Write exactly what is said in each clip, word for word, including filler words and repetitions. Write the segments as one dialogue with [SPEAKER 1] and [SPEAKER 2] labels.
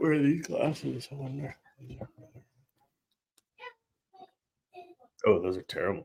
[SPEAKER 1] wear these glasses. I wonder. Oh, those are terrible.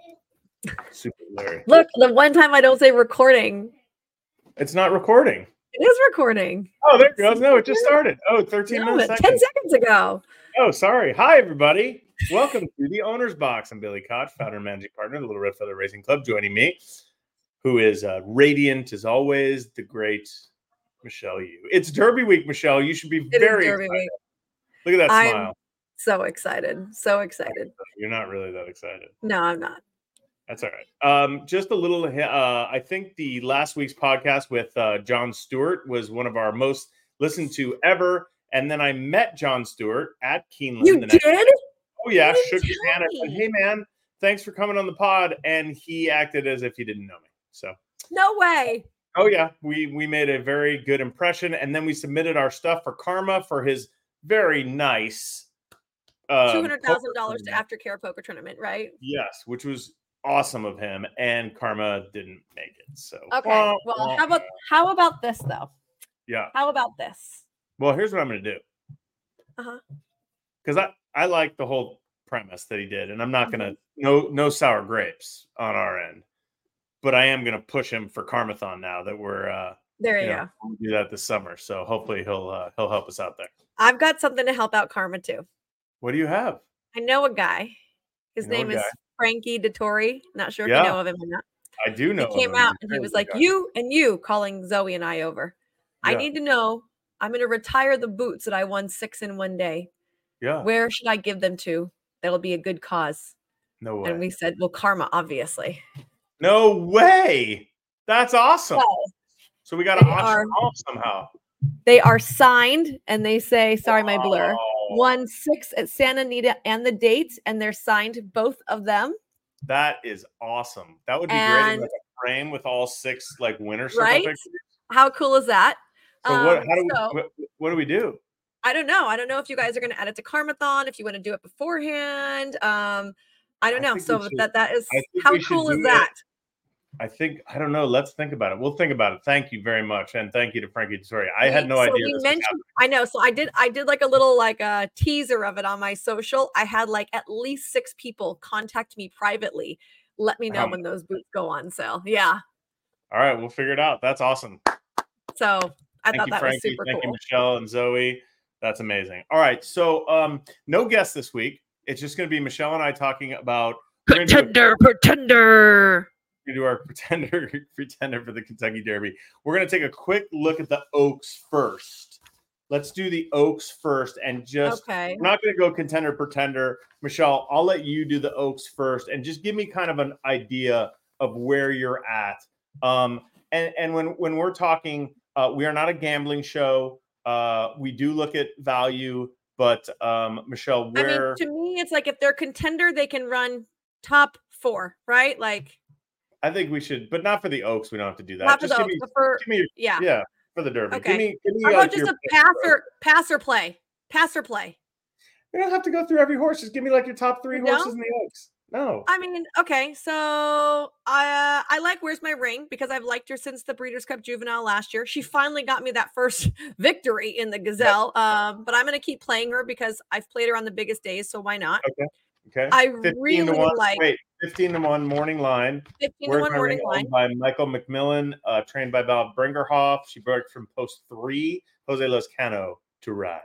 [SPEAKER 1] Super Larry.
[SPEAKER 2] Look, the one time I don't say recording.
[SPEAKER 1] It's not recording.
[SPEAKER 2] It is recording.
[SPEAKER 1] Oh, there it goes. No, it just started. Oh, thirteen
[SPEAKER 2] no,
[SPEAKER 1] minutes.
[SPEAKER 2] ten seconds ago.
[SPEAKER 1] Oh, sorry. Hi, everybody. Welcome to the Owner's Box. I'm Billy Koch, founder and managing partner of the Little Red Feather Racing Club. Joining me, who is uh, radiant as always, the great Michelle Yu. It's Derby week, Michelle. You should be
[SPEAKER 2] it
[SPEAKER 1] very
[SPEAKER 2] Derby
[SPEAKER 1] excited.
[SPEAKER 2] Week.
[SPEAKER 1] Look at that
[SPEAKER 2] I'm
[SPEAKER 1] smile.
[SPEAKER 2] So excited. So excited.
[SPEAKER 1] You're not really that excited.
[SPEAKER 2] No, I'm not.
[SPEAKER 1] That's all right. Um, just a little, uh, I think the last week's podcast with uh, Jon Stewart was one of our most listened to ever. And then I met Jon Stewart at Keeneland.
[SPEAKER 2] You
[SPEAKER 1] the
[SPEAKER 2] did?
[SPEAKER 1] Next oh, yeah.
[SPEAKER 2] You
[SPEAKER 1] Shook his hand. I said, hey, man, thanks for coming on the pod. And he acted as if he didn't know me. So
[SPEAKER 2] no way.
[SPEAKER 1] Oh, yeah. We, we made a very good impression. And then we submitted our stuff for Karma for his very nice
[SPEAKER 2] um, two hundred thousand dollars to Aftercare poker tournament, right?
[SPEAKER 1] Yes, which was awesome of him, and Karma didn't make it. So
[SPEAKER 2] okay, well, well how about how about this though?
[SPEAKER 1] Yeah,
[SPEAKER 2] how about this?
[SPEAKER 1] Well, here's what I'm going to do.
[SPEAKER 2] Uh huh.
[SPEAKER 1] Because I I like the whole premise that he did, and I'm not mm-hmm. going to no no sour grapes on our end, but I am going to push him for Karmathon now that we're uh,
[SPEAKER 2] there. You, you
[SPEAKER 1] know,
[SPEAKER 2] go.
[SPEAKER 1] We'll do that this summer, so hopefully he'll uh, he'll help us out there.
[SPEAKER 2] I've got something to help out Karma too.
[SPEAKER 1] What do you have?
[SPEAKER 2] I know a guy. His
[SPEAKER 1] you know
[SPEAKER 2] name is Frankie Dettori. Not sure if
[SPEAKER 1] yeah.
[SPEAKER 2] you know of him or not.
[SPEAKER 1] I do know.
[SPEAKER 2] He came
[SPEAKER 1] him.
[SPEAKER 2] out and he was like, guy. "You and you," calling Zoe and I over. Yeah. I need to know. I'm going to retire the boots that I won six in one day.
[SPEAKER 1] Yeah.
[SPEAKER 2] Where should I give them to? That'll be a good cause.
[SPEAKER 1] No way.
[SPEAKER 2] And we said, "Well, Karma, obviously."
[SPEAKER 1] No way. That's awesome.
[SPEAKER 2] So,
[SPEAKER 1] so we got to auction off somehow.
[SPEAKER 2] They are signed, and they say, "Sorry, my blur." Oh. Won six at Santa Anita and the dates, and they're signed, both of them.
[SPEAKER 1] That is awesome. That would be
[SPEAKER 2] and,
[SPEAKER 1] great in like a frame with all six like winner
[SPEAKER 2] right?
[SPEAKER 1] certificates.
[SPEAKER 2] How cool is that?
[SPEAKER 1] So um, what? How do
[SPEAKER 2] so,
[SPEAKER 1] we? What, what do we do?
[SPEAKER 2] I don't know. I don't know if you guys are going to add it to Karmathon. If you want to do it beforehand, um, I don't I know. So that that is how cool is that?
[SPEAKER 1] It. I think I don't know. Let's think about it. We'll think about it. Thank you very much, and thank you to Frankie. Sorry, I had no
[SPEAKER 2] so
[SPEAKER 1] idea.
[SPEAKER 2] We
[SPEAKER 1] this
[SPEAKER 2] mentioned, I know. So I did. I did like a little like a teaser of it on my social. I had like at least six people contact me privately. Let me know um, when those boots go on sale. Yeah.
[SPEAKER 1] All right, we'll figure it out. That's awesome.
[SPEAKER 2] So I
[SPEAKER 1] thank
[SPEAKER 2] thought
[SPEAKER 1] you,
[SPEAKER 2] that
[SPEAKER 1] Frankie.
[SPEAKER 2] was super
[SPEAKER 1] thank
[SPEAKER 2] cool.
[SPEAKER 1] you, Michelle and Zoe. That's amazing. All right, so um, no guests this week. It's just going to be Michelle and I talking about
[SPEAKER 2] pretender, pretender.
[SPEAKER 1] We do our pretender pretender for the Kentucky Derby. We're going to take a quick look at the Oaks first. Let's do the Oaks first, and just
[SPEAKER 2] okay.
[SPEAKER 1] we're not going to go contender pretender. Michelle, I'll let you do the Oaks first, and just give me kind of an idea of where you're at. Um, and and when when we're talking, uh, we are not a gambling show. Uh, we do look at value, but um, Michelle, where
[SPEAKER 2] I mean, to me, it's like if they're contender, they can run top four, right? Like.
[SPEAKER 1] I think we should, but not for the Oaks. We don't have to do that.
[SPEAKER 2] Not
[SPEAKER 1] Just
[SPEAKER 2] for
[SPEAKER 1] give
[SPEAKER 2] the
[SPEAKER 1] me,
[SPEAKER 2] Oaks, but for,
[SPEAKER 1] give me,
[SPEAKER 2] yeah,
[SPEAKER 1] yeah, for the Derby.
[SPEAKER 2] Okay.
[SPEAKER 1] Give me, give me
[SPEAKER 2] How about
[SPEAKER 1] like
[SPEAKER 2] just
[SPEAKER 1] your
[SPEAKER 2] a passer, passer play, passer play.
[SPEAKER 1] You don't have to go through every horse. Just give me like your top three
[SPEAKER 2] you
[SPEAKER 1] horses
[SPEAKER 2] don't?
[SPEAKER 1] in the Oaks. No,
[SPEAKER 2] I mean, okay, so I uh, I like Where's My Ring because I've liked her since the Breeders' Cup Juvenile last year. She finally got me that first victory in the Gazelle. Yep. Um, but I'm going to keep playing her because I've played her on the biggest days, so why not?
[SPEAKER 1] Okay. Okay.
[SPEAKER 2] I really
[SPEAKER 1] to one,
[SPEAKER 2] like.
[SPEAKER 1] Wait, fifteen to one morning line.
[SPEAKER 2] fifteen to one morning line
[SPEAKER 1] by Michael McMillan, uh, trained by Val Bringerhoff. She broke from post three. Jose Lozcano to ride.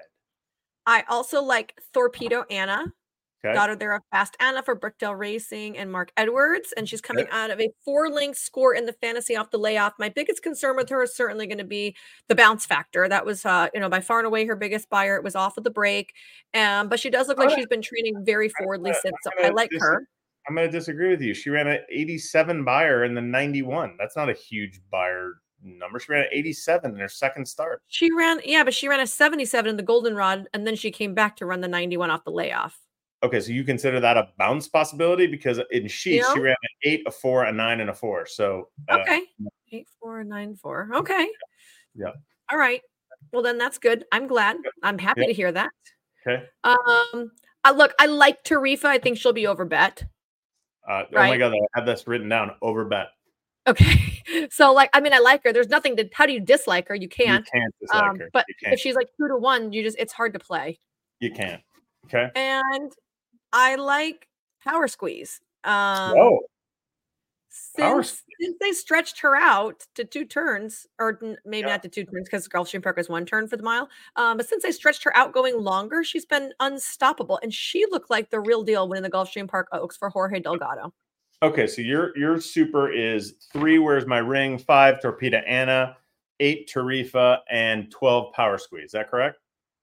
[SPEAKER 2] I also like Torpedo Anna.
[SPEAKER 1] Okay.
[SPEAKER 2] Got her there of Fast Anna for Brickdale Racing and Mark Edwards, and she's coming okay. out of a four-length score in the fantasy off the layoff. My biggest concern with her is certainly going to be the bounce factor. That was, uh, you know, by far and away her biggest buyer. It was off of the break, um, but she does look like right. she's been training very forwardly since. So I like
[SPEAKER 1] dis-
[SPEAKER 2] her.
[SPEAKER 1] I'm going to disagree with you. She ran an eighty-seven buyer in the ninety-one. That's not a huge buyer number. She ran an eighty-seven in her second start.
[SPEAKER 2] She ran, yeah, but she ran a seventy-seven in the Goldenrod, and then she came back to run the ninety-one off the layoff.
[SPEAKER 1] Okay, so you consider that a bounce possibility because in sheets
[SPEAKER 2] yeah.
[SPEAKER 1] she ran an eight, a four, a nine, and a four. So
[SPEAKER 2] uh, okay, eight, four, nine, four. Okay,
[SPEAKER 1] yeah.
[SPEAKER 2] All right. Well, then that's good. I'm glad. I'm happy
[SPEAKER 1] yeah.
[SPEAKER 2] to hear that.
[SPEAKER 1] Okay.
[SPEAKER 2] Um, I look, I like Tarifa. I think she'll be over bet.
[SPEAKER 1] Uh,
[SPEAKER 2] right?
[SPEAKER 1] Oh my God, I have this written down. Over bet.
[SPEAKER 2] Okay. So, like, I mean, I like her. There's nothing to how do you dislike her? You
[SPEAKER 1] You
[SPEAKER 2] can't.
[SPEAKER 1] can't dislike
[SPEAKER 2] Um,
[SPEAKER 1] her.
[SPEAKER 2] but
[SPEAKER 1] You can't.
[SPEAKER 2] if she's like two to one, you just it's hard to play.
[SPEAKER 1] You can't. Okay.
[SPEAKER 2] And I like Power Squeeze. Um,
[SPEAKER 1] Whoa. Power
[SPEAKER 2] since
[SPEAKER 1] Squeeze.
[SPEAKER 2] since they stretched her out to two turns, or n maybe
[SPEAKER 1] Yeah.
[SPEAKER 2] not to two turns because Gulfstream Park is one turn for the mile. Um, but since they stretched her out going longer, she's been unstoppable, and she looked like the real deal winning the Gulfstream Park Oaks for Jorge Delgado.
[SPEAKER 1] Okay, so your your super is three, Where's My Ring, five, Torpedo Anna, eight, Tarifa, and twelve, Power Squeeze. Is that correct?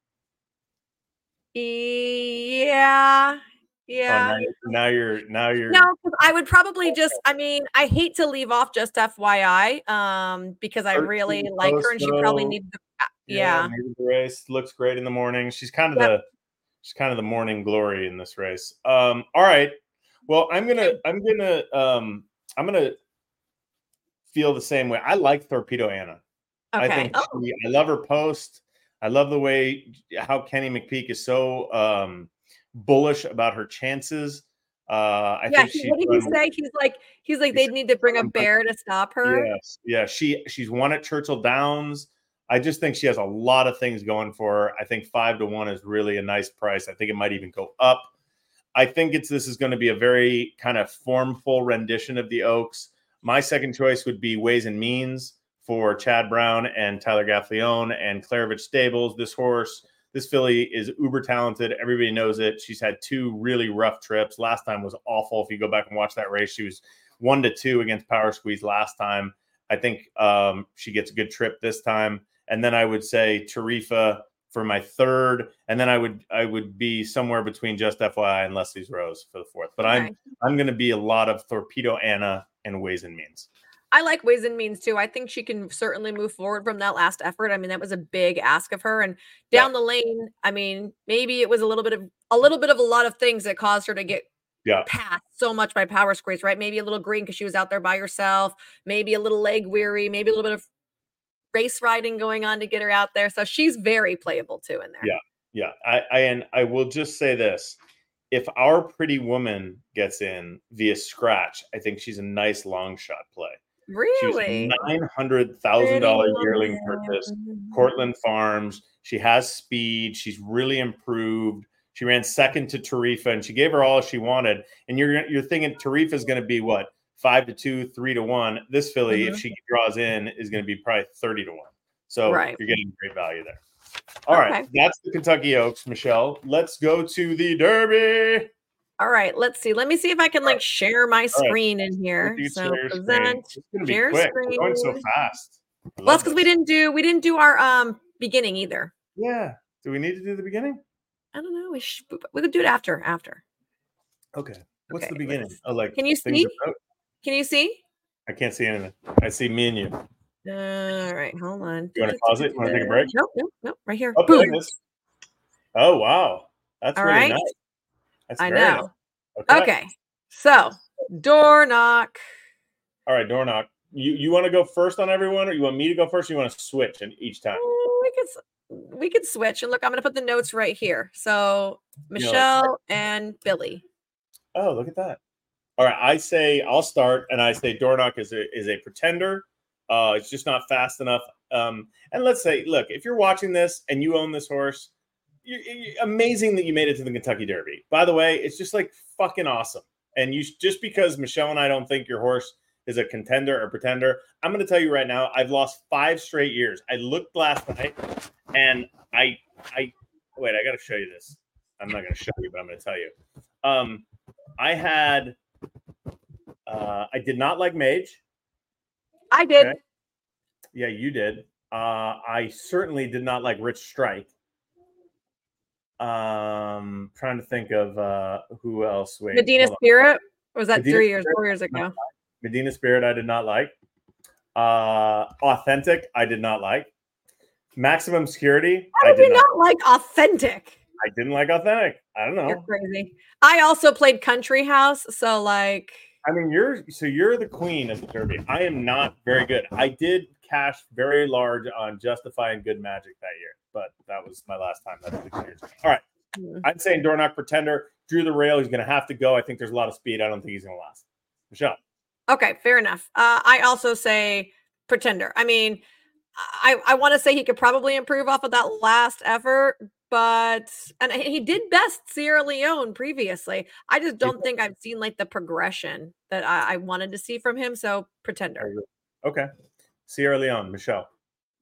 [SPEAKER 2] Yeah.
[SPEAKER 1] Oh,
[SPEAKER 2] Yeah.
[SPEAKER 1] now, now you're now you're
[SPEAKER 2] No, 'cause I would probably just I mean, I hate to leave off just F Y I, um, because I really
[SPEAKER 1] thirteen
[SPEAKER 2] like her and she probably
[SPEAKER 1] Posto.
[SPEAKER 2] needs the uh,
[SPEAKER 1] Yeah,
[SPEAKER 2] yeah.
[SPEAKER 1] maybe the race looks great in the morning. She's kind of
[SPEAKER 2] Yep.
[SPEAKER 1] the she's kind of the morning glory in this race. Um, all right. Well, I'm gonna I'm gonna um I'm gonna feel the same way. I like Torpedo Anna. I
[SPEAKER 2] Okay.
[SPEAKER 1] think
[SPEAKER 2] Oh,
[SPEAKER 1] she, I love her post. I love the way how Kenny McPeak is so um, bullish about her chances. Uh, I
[SPEAKER 2] yeah,
[SPEAKER 1] think
[SPEAKER 2] he
[SPEAKER 1] she's
[SPEAKER 2] what did he
[SPEAKER 1] run.
[SPEAKER 2] say? He's like he's like,
[SPEAKER 1] He
[SPEAKER 2] "They'd
[SPEAKER 1] said
[SPEAKER 2] need to bring a
[SPEAKER 1] run by-
[SPEAKER 2] bear to stop her."
[SPEAKER 1] Yes, yeah. She she's won at Churchill Downs. I just think she has a lot of things going for her. I think five to one is really a nice price. I think it might even go up. I think it's this is going to be a very kind of formful rendition of the Oaks. My second choice would be Ways and Means for Chad Brown and Tyler Gaffleone and Clarovich Stables. This horse, this filly is uber talented. Everybody knows it. She's had two really rough trips. Last time was awful. If you go back and watch that race, she was one to two against Power Squeeze last time. I think um, she gets a good trip this time. And then I would say Tarifa for my third, and then I would I would be somewhere between Just F Y I and Leslie's Rose for the fourth. But
[SPEAKER 2] Okay.
[SPEAKER 1] I'm I'm going to be a lot of Torpedo Anna and Ways and Means.
[SPEAKER 2] I like Ways and Means too. I think she can certainly move forward from that last effort. I mean, that was a big ask of her. And
[SPEAKER 1] Yeah.
[SPEAKER 2] down the lane, I mean, maybe it was a little bit of a little bit of a lot of things that caused her to get
[SPEAKER 1] Yeah,
[SPEAKER 2] passed so much by Power Squeeze, right? Maybe a little green because she was out there by herself, maybe a little leg weary, maybe a little bit of race riding going on to get her out there. So she's very playable too in there.
[SPEAKER 1] yeah, yeah. I, I and I will just say this: if Our Pretty Woman gets in via scratch, I think she's a nice long shot play. She was
[SPEAKER 2] Really?
[SPEAKER 1] nine hundred thousand
[SPEAKER 2] Pretty
[SPEAKER 1] dollar yearling purchase.
[SPEAKER 2] woman.
[SPEAKER 1] Cortland Farms. She has speed. She's really improved. She ran second to Tarifa, and she gave her all she wanted. And you're you're thinking Tarifa's going to be what, five to two, three to one. This filly,
[SPEAKER 2] Mhm.
[SPEAKER 1] if she draws in, is going to be probably thirty to one. So
[SPEAKER 2] Right.
[SPEAKER 1] you're getting great value there. All right,
[SPEAKER 2] Okay.
[SPEAKER 1] that's the Kentucky Oaks, Michelle. Let's go to the Derby.
[SPEAKER 2] All right, let's see. Let me see if I can like share my
[SPEAKER 1] right.
[SPEAKER 2] screen in here.
[SPEAKER 1] You
[SPEAKER 2] So
[SPEAKER 1] share your screen.
[SPEAKER 2] present,
[SPEAKER 1] It's going to be
[SPEAKER 2] share
[SPEAKER 1] quick. We're going so
[SPEAKER 2] screen.
[SPEAKER 1] fast. I
[SPEAKER 2] Well,
[SPEAKER 1] love
[SPEAKER 2] that's because we
[SPEAKER 1] this.
[SPEAKER 2] didn't do we didn't do our um beginning either.
[SPEAKER 1] Yeah. Do we need to do the beginning?
[SPEAKER 2] I don't know. We should, we could do it after after.
[SPEAKER 1] Okay. What's
[SPEAKER 2] Okay,
[SPEAKER 1] the beginning?
[SPEAKER 2] let's-
[SPEAKER 1] Oh, like
[SPEAKER 2] Can you
[SPEAKER 1] things
[SPEAKER 2] see?
[SPEAKER 1] about-
[SPEAKER 2] Can you see?
[SPEAKER 1] I can't see anything. I see me and you.
[SPEAKER 2] All right, hold on.
[SPEAKER 1] You want to pause it? You want to take a break?
[SPEAKER 2] Nope, nope, nope. Right here.
[SPEAKER 1] Oh, there
[SPEAKER 2] Boom.
[SPEAKER 1] it is. Oh, wow. That's
[SPEAKER 2] All
[SPEAKER 1] really
[SPEAKER 2] right.
[SPEAKER 1] nice. That's
[SPEAKER 2] I
[SPEAKER 1] very
[SPEAKER 2] know.
[SPEAKER 1] nice. Okay.
[SPEAKER 2] Okay. So door knock.
[SPEAKER 1] All right, door knock. You you want to go first on everyone, or you want me to go first? Or you want to switch in each time?
[SPEAKER 2] Mm, We could s- we could switch and look. I'm gonna put the notes right here. So
[SPEAKER 1] You know,
[SPEAKER 2] Michelle and Billy.
[SPEAKER 1] Oh, look at that. All right, I say I'll start, and I say door knock is a is a pretender. Uh, it's just not fast enough. Um, and let's say, look, if you're watching this and you own this horse, you, you, amazing that you made it to the Kentucky Derby. By the way, it's just like fucking awesome. And you just because Michelle and I don't think your horse is a contender or pretender, I'm going to tell you right now, I've lost five straight years. I looked last night, and I I wait, I got to show you this. I'm not going to show you, but I'm going to tell you. Um, I had uh, I did not like Mage.
[SPEAKER 2] I did.
[SPEAKER 1] Okay. Yeah, you did. Uh, I certainly did not like Rich Strike. Um, trying to think of uh, who else. Wait,
[SPEAKER 2] Medina
[SPEAKER 1] hold on.
[SPEAKER 2] Spirit. Or was that
[SPEAKER 1] Medina
[SPEAKER 2] three years,
[SPEAKER 1] Spirit,
[SPEAKER 2] four years ago?
[SPEAKER 1] Medina Spirit, I did not like. Uh, Authentic, I did not like. Maximum Security,
[SPEAKER 2] How
[SPEAKER 1] I
[SPEAKER 2] did
[SPEAKER 1] did
[SPEAKER 2] you
[SPEAKER 1] not.
[SPEAKER 2] not like Authentic?
[SPEAKER 1] I didn't like Authentic. I don't
[SPEAKER 2] You're
[SPEAKER 1] know.
[SPEAKER 2] crazy. I also played Country House, so like
[SPEAKER 1] I mean, you're so you're the queen of the Derby. I am not very good. I did cash very large on Justify and Good Magic that year, but that was my last time. That's six years ago. All right.
[SPEAKER 2] hmm.
[SPEAKER 1] I'm saying door knock pretender. Drew the rail. He's going to have to go. I think there's a lot of speed. I don't think he's going to last. Michelle.
[SPEAKER 2] Okay, fair enough. Uh, I also say Pretender. I mean, I I want to say he could probably improve off of that last effort, but and he did best Sierra Leone previously. I just don't think I've seen like the progression that I, I wanted to see from him. So Pretender.
[SPEAKER 1] Okay, Sierra Leone, Michelle.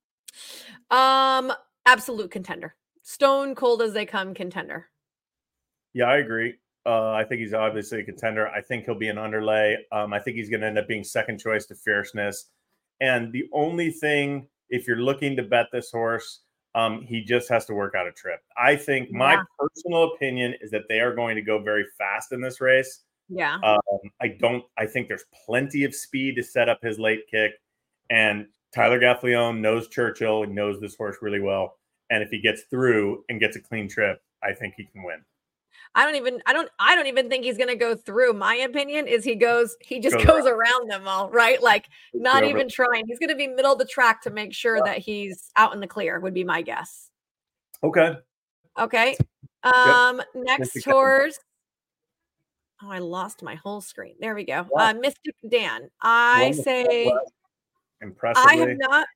[SPEAKER 2] Um, absolute contender. Stone cold as they come, contender.
[SPEAKER 1] Yeah, I agree. Uh, I think he's obviously a contender. I think he'll be an underlay. Um, I think he's going to end up being second choice to Fierceness. And the only thing, if you're looking to bet this horse, um, he just has to work out a trip. I think my yeah. personal opinion is that they are going to go very fast in this race.
[SPEAKER 2] Yeah.
[SPEAKER 1] Um, I don't. I think there's plenty of speed to set up his late kick, and Tyler Gaffalione knows Churchill and knows this horse really well. And if he gets through and gets a clean trip, I think he can win.
[SPEAKER 2] I don't even I don't I don't even think he's going to go through. My opinion is he goes he just goes, goes around. around them all, right? Like not even over. trying. He's going to be middle of the track to make sure yeah. that he's out in the clear would be my guess.
[SPEAKER 1] Okay.
[SPEAKER 2] Okay. Um yep. Next horse. Oh, I lost my whole screen. There we go. Yeah. Uh Mystic Dan. I One say
[SPEAKER 1] impressively.
[SPEAKER 2] I have not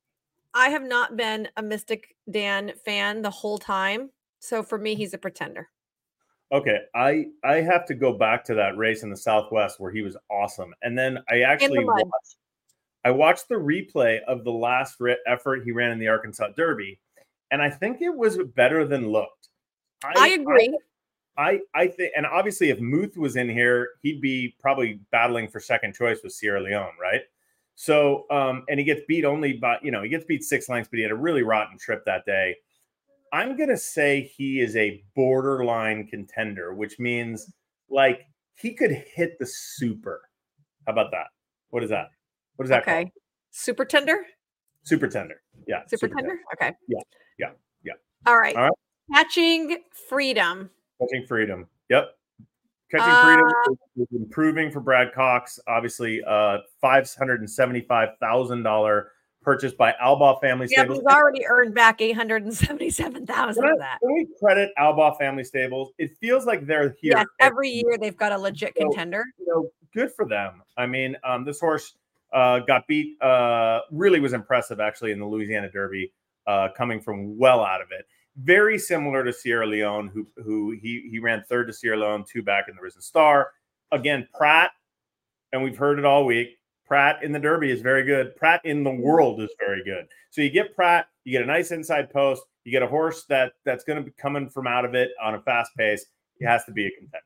[SPEAKER 2] I have not been a Mystic Dan fan the whole time. So for me he's a pretender.
[SPEAKER 1] Okay, I I have to go back to that race in the Southwest where he was awesome, and then I actually watched, I watched the replay of the last effort he ran in the Arkansas Derby, and I think it was better than looked.
[SPEAKER 2] I, I agree.
[SPEAKER 1] I, I I think, and obviously, if Muth was in here, he'd be probably battling for second choice with Sierra Leone, right? So, um, and he gets beat only by you know he gets beat six lengths, but he had a really rotten trip that day. I'm going to say he is a borderline contender, which means like he could hit the super. How about that? What is that? What is that
[SPEAKER 2] okay.
[SPEAKER 1] called?
[SPEAKER 2] Super tender?
[SPEAKER 1] Super tender. Yeah.
[SPEAKER 2] Super, super tender? tender? Okay.
[SPEAKER 1] Yeah. Yeah. Yeah.
[SPEAKER 2] All right. All right. Catching Freedom.
[SPEAKER 1] Catching Freedom. Yep. Catching uh, Freedom is improving for Brad Cox. Obviously, uh, five hundred seventy-five thousand dollars purchased by Albaugh Family
[SPEAKER 2] yeah,
[SPEAKER 1] Stables.
[SPEAKER 2] He's already earned back eight hundred seventy-seven thousand dollars of that.
[SPEAKER 1] Can we credit Albaugh Family Stables? It feels like they're here.
[SPEAKER 2] Yes, every year they've got a legit so, contender.
[SPEAKER 1] You know, good for them. I mean, um, this horse uh, got beat, uh, really was impressive actually in the Louisiana Derby, uh, coming from well out of it. Very similar to Sierra Leone, who who he he ran third to Sierra Leone, two back in the Risen Star. Again, Pratt, and we've heard it all week. Pratt in the Derby is very good. Pratt in the world is very good. So you get Pratt, you get a nice inside post, you get a horse that that's going to be coming from out of it on a fast pace. It has to be a contender.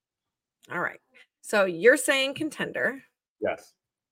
[SPEAKER 2] All right. So you're saying contender.
[SPEAKER 1] Yes.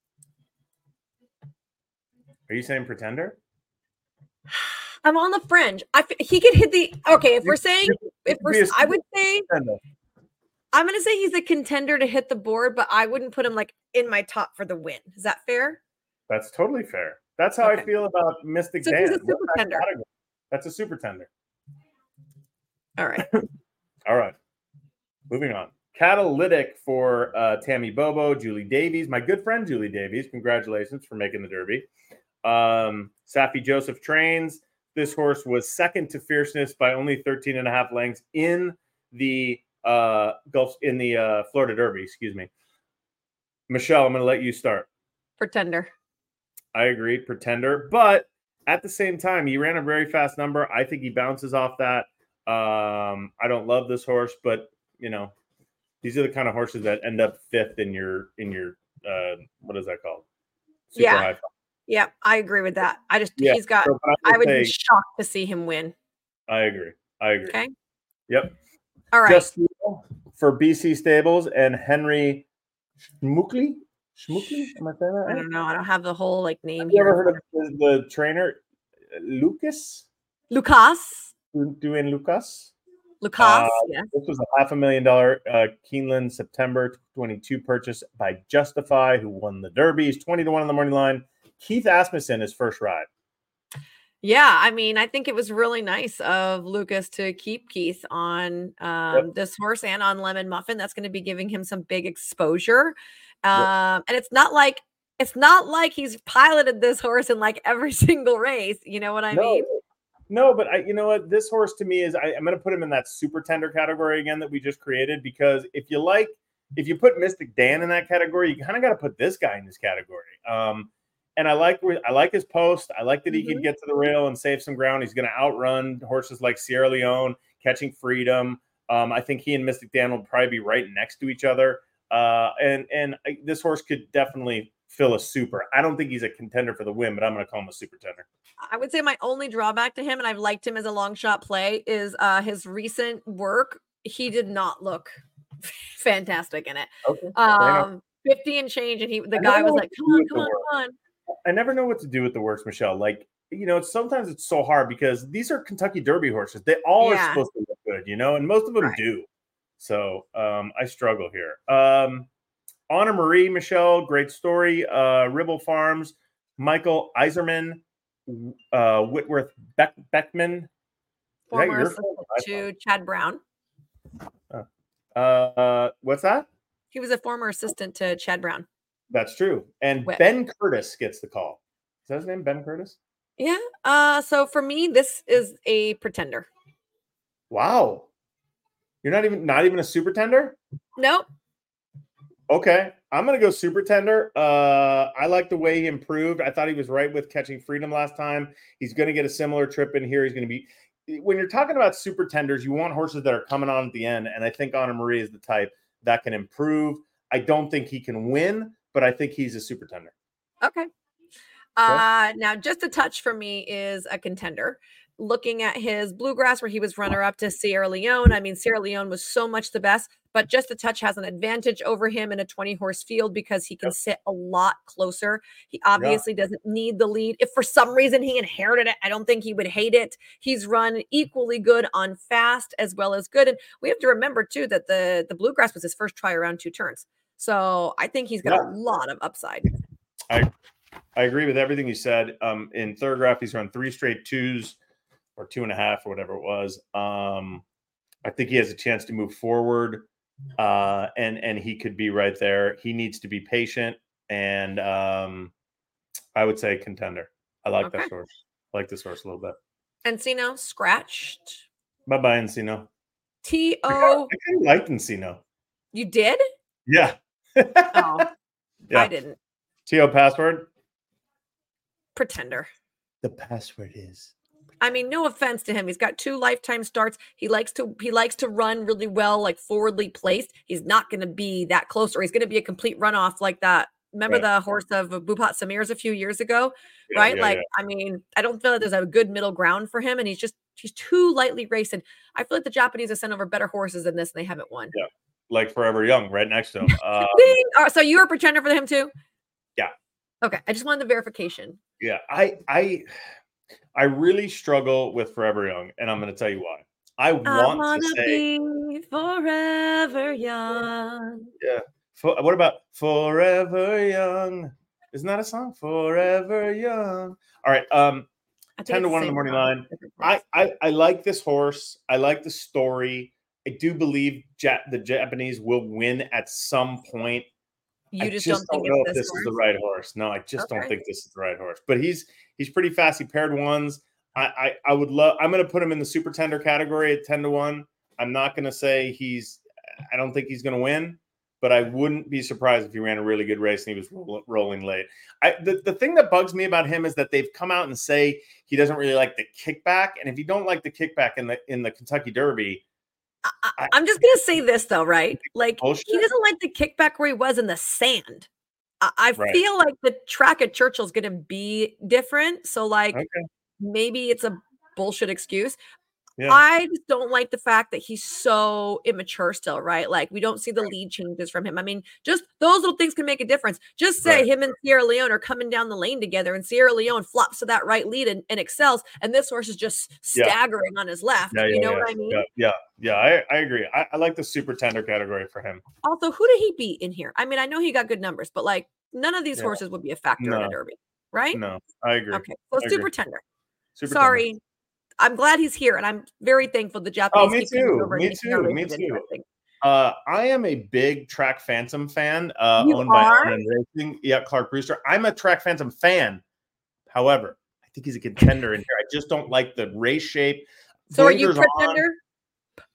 [SPEAKER 1] Are you saying pretender?
[SPEAKER 2] I'm on the fringe. I he could hit the okay. If we're saying if we're, I would say. Contender. I'm going to say he's a contender to hit the board, but I wouldn't put him like in my top for the win. Is that fair?
[SPEAKER 1] That's totally fair. That's how okay. I feel about Mystic
[SPEAKER 2] so
[SPEAKER 1] Dan.
[SPEAKER 2] He's a super tender.
[SPEAKER 1] That's a super tender.
[SPEAKER 2] All right.
[SPEAKER 1] All right. Moving on. Catalytic for uh, Tammy Bobo, Julie Davies, my good friend Julie Davies. Congratulations for making the Derby. Um, Safi Joseph trains. This horse was second to Fierceness by only thirteen and a half lengths in the uh Gulf in the uh Florida Derby, excuse me. Michelle, I'm going to let you start.
[SPEAKER 2] Pretender.
[SPEAKER 1] I agree, pretender, but at the same time, he ran a very fast number. I think he bounces off that. Um, I don't love this horse, but you know, these are the kind of horses that end up fifth in your in your uh what is that called?
[SPEAKER 2] Super yeah. High. Yeah, I agree with that. I just yeah. he's got so I would, I would say, be shocked to see him win.
[SPEAKER 1] I agree. I agree.
[SPEAKER 2] Okay.
[SPEAKER 1] Yep.
[SPEAKER 2] All right.
[SPEAKER 1] Just for B C Stables and Henry Schmuckley. Schmuckley? Am I saying that right?
[SPEAKER 2] I don't know. I don't have the whole like name
[SPEAKER 1] have
[SPEAKER 2] here.
[SPEAKER 1] You ever heard of the, the trainer Lucas?
[SPEAKER 2] Lucas.
[SPEAKER 1] Doing Lucas.
[SPEAKER 2] Lucas.
[SPEAKER 1] Uh,
[SPEAKER 2] yeah.
[SPEAKER 1] This was a half a million dollar uh, Keeneland September twenty-two purchase by Justify, who won the Derby. He's twenty to one on the morning line. Keith Asmussen, his first ride.
[SPEAKER 2] Yeah, I mean, I think it was really nice of Lucas to keep Keith on um, yep. this horse and on Lemon Muffin. That's going to be giving him some big exposure. Um, yep. And it's not like it's not like he's piloted this horse in like every single race. You know what I
[SPEAKER 1] no,
[SPEAKER 2] mean?
[SPEAKER 1] No, but I, you know what? This horse to me is I, I'm going to put him in that super tender category again that we just created, because if you like if you put Mystic Dan in that category, you kind of got to put this guy in this category. Um, and I like I like his post. I like that he mm-hmm. can get to the rail and save some ground. He's going to outrun horses like Sierra Leone, Catching Freedom. Um, I think he and Mystic Dan will probably be right next to each other. Uh, and and this horse could definitely fill a super. I don't think he's a contender for the win, but I'm going to call him a super tender.
[SPEAKER 2] I would say my only drawback to him, and I've liked him as a long shot play, is uh, his recent work. He did not look fantastic in it.
[SPEAKER 1] Okay.
[SPEAKER 2] Um, fifty and change, and he the I guy was like, "Come on, come on, come on."
[SPEAKER 1] I never know what to do with the works, Michelle. Like, you know, it's, sometimes it's so hard because these are Kentucky Derby horses. They all yeah. are supposed to look good, you know, and most of them right. do. So um, I struggle here. Um, Honor Marie, Michelle, great story. Uh, Ribble Farms, Michael Iserman, uh, Whitworth Beck, Beckman.
[SPEAKER 2] Former assistant to Chad Brown.
[SPEAKER 1] Uh, uh, what's that?
[SPEAKER 2] He was a former assistant to Chad Brown.
[SPEAKER 1] That's true. And Whip. Ben Curtis gets the call. Is that his name, Ben Curtis?
[SPEAKER 2] Yeah. Uh, so for me, this is a pretender.
[SPEAKER 1] Wow. You're not even not even a super tender?
[SPEAKER 2] Nope.
[SPEAKER 1] Okay. I'm gonna go super tender. Uh, I like the way he improved. I thought he was right with Catching Freedom last time. He's gonna get a similar trip in here. He's gonna be when you're talking about super tenders, you want horses that are coming on at the end, and I think Honor Marie is the type that can improve. I don't think he can win, but I think he's a super tender.
[SPEAKER 2] Okay. Uh, now, just a touch for me is a contender. Looking at his Bluegrass, where he was runner-up to Sierra Leone. I mean, Sierra Leone was so much the best, but Just a Touch has an advantage over him in a twenty-horse field because he can yep. sit a lot closer. He obviously yeah. doesn't need the lead. If for some reason he inherited it, I don't think he would hate it. He's run equally good on fast as well as good. And we have to remember, too, that the, the Bluegrass was his first try around two turns. So I think he's got yeah. a lot of upside.
[SPEAKER 1] I I agree with everything you said. Um, in Thorograph, he's run three straight twos or two and a half or whatever it was. Um, I think he has a chance to move forward, uh, and and he could be right there. He needs to be patient, and um, I would say contender. I like okay. that horse. I like this horse a little bit.
[SPEAKER 2] Encino scratched.
[SPEAKER 1] Bye bye, Encino.
[SPEAKER 2] T O.
[SPEAKER 1] I kind of liked Encino.
[SPEAKER 2] You did?
[SPEAKER 1] Yeah.
[SPEAKER 2] Oh, yeah. I didn't.
[SPEAKER 1] T O password.
[SPEAKER 2] Pretender.
[SPEAKER 1] The password is.
[SPEAKER 2] I mean, no offense to him. He's got two lifetime starts. He likes to he likes to run really well, like forwardly placed. He's not going to be that close, or he's going to be a complete runoff like that. Remember right. the horse of Bupat Samir's a few years ago, yeah, right? Yeah, like, yeah. I mean, I don't feel like there's a good middle ground for him, and he's just he's too lightly raced. And I feel like the Japanese have sent over better horses than this, and they haven't won.
[SPEAKER 1] Yeah, like Forever Young, right next to him. Uh,
[SPEAKER 2] oh, so you're a pretender for him too?
[SPEAKER 1] Yeah.
[SPEAKER 2] Okay, I just wanted the verification.
[SPEAKER 1] Yeah, I I. I really struggle with Forever Young, and I'm going to tell you why. I want
[SPEAKER 2] I
[SPEAKER 1] to say
[SPEAKER 2] be forever young.
[SPEAKER 1] Yeah. For, what about Forever Young? Isn't that a song? Forever Young. All right. Um, ten to one in the morning line. I, I I like this horse. I like the story. I do believe ja- the Japanese will win at some point.
[SPEAKER 2] You
[SPEAKER 1] I
[SPEAKER 2] just,
[SPEAKER 1] just
[SPEAKER 2] don't,
[SPEAKER 1] don't
[SPEAKER 2] think
[SPEAKER 1] know
[SPEAKER 2] it's
[SPEAKER 1] if this
[SPEAKER 2] horse?
[SPEAKER 1] is the right horse. No, I just
[SPEAKER 2] okay.
[SPEAKER 1] don't think this is the right horse. But he's he's pretty fast. He paired ones. I I, I would love. I'm going to put him in the super tender category at ten to one. I'm not going to say he's. I don't think he's going to win, but I wouldn't be surprised if he ran a really good race and he was roll, rolling late. I the, the thing that bugs me about him is that they've come out and say he doesn't really like the kickback, and if you don't like the kickback in the in the Kentucky Derby.
[SPEAKER 2] I, I'm just gonna say this though, right? Like
[SPEAKER 1] bullshit.
[SPEAKER 2] He doesn't like the kickback where he was in the sand. I, I
[SPEAKER 1] right.
[SPEAKER 2] feel like the track at Churchill's gonna be different. So like
[SPEAKER 1] okay.
[SPEAKER 2] maybe it's a bullshit excuse.
[SPEAKER 1] Yeah.
[SPEAKER 2] I just don't like the fact that he's so immature still, right? Like we don't see the lead changes from him. I mean, just those little things can make a difference. Just say
[SPEAKER 1] right.
[SPEAKER 2] him and Sierra Leone are coming down the lane together, and Sierra Leone flops to that right lead and, and excels, and this horse is just staggering yeah. on his left.
[SPEAKER 1] Yeah,
[SPEAKER 2] you
[SPEAKER 1] yeah,
[SPEAKER 2] know
[SPEAKER 1] yeah.
[SPEAKER 2] what I mean?
[SPEAKER 1] Yeah, yeah, yeah. I, I agree. I, I like the super tender category for him.
[SPEAKER 2] Also, who did he beat in here? I mean, I know he got good numbers, but like none of these
[SPEAKER 1] yeah.
[SPEAKER 2] horses would be a factor
[SPEAKER 1] no.
[SPEAKER 2] in a Derby, right?
[SPEAKER 1] No, I agree.
[SPEAKER 2] Okay, so
[SPEAKER 1] I
[SPEAKER 2] super
[SPEAKER 1] agree.
[SPEAKER 2] tender.
[SPEAKER 1] Super
[SPEAKER 2] Sorry.
[SPEAKER 1] tender.
[SPEAKER 2] I'm glad he's here, and I'm very thankful the Japanese.
[SPEAKER 1] Oh, me too. Me too. Me too. Uh, I am a big Track Phantom fan, uh,
[SPEAKER 2] you
[SPEAKER 1] owned
[SPEAKER 2] are?
[SPEAKER 1] by Allen Racing. Yeah, Clark Brewster. I'm a Track Phantom fan. However, I think he's a contender in here. I just don't like the race shape.
[SPEAKER 2] So, Blinders are you pretender?
[SPEAKER 1] On.